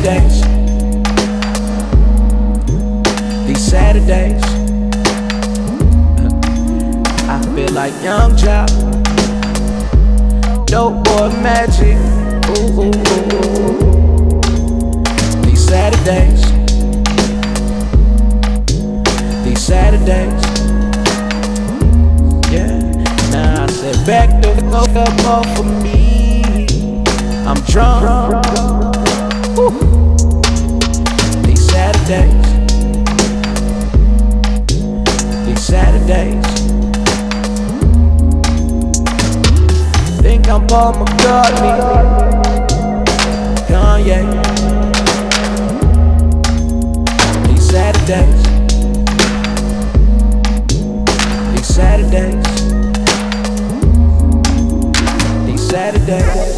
Saturdays, these Saturdays, I feel like Young Jock, Dope Boy Magic. Ooh, ooh, ooh. These Saturdays, these Saturdays, yeah. Now I said back the fuck up off of me. I'm drunk. Ooh. These Saturdays, these Saturdays. Think I'm Paul McCartney, Kanye. These Saturdays, these Saturdays, these Saturdays.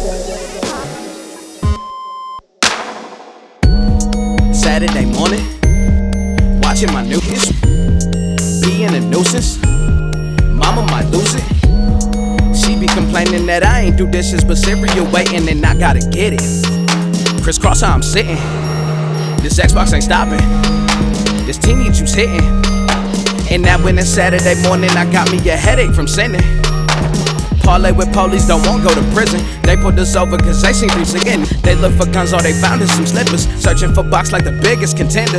Saturday morning, watching my new hits, being a nuisance. Mama might lose it. She be complaining that I ain't do dishes, but cereal waiting and I gotta get it. Crisscross how I'm sitting. This Xbox ain't stopping. This teeny juice hitting. And now when it's Saturday morning, I got me a headache from sinning. Parlay with police, don't want go to prison. They put us over cause they seen creeps again. They look for guns, all they found is some slippers. Searching for box like the biggest contender.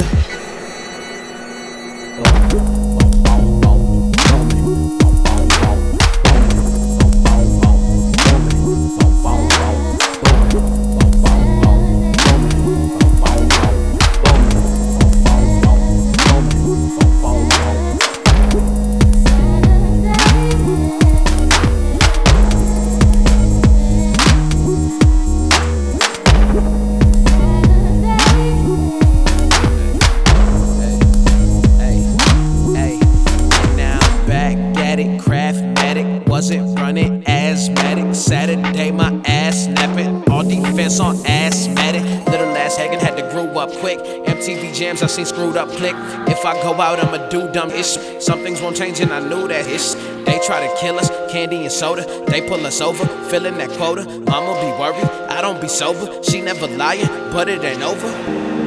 Wasn't running asthmatic. Saturday, my ass snapping. All defense on asthmatic. Little ass Hagen had to grow up quick. MTV jams, I seen screwed up click. If I go out, I'ma do dumb ish. Some things won't change, and I knew that ish. They try to kill us, candy and soda. They pull us over, filling that quota. Mama be worried, I don't be sober. She never lying, but it ain't over.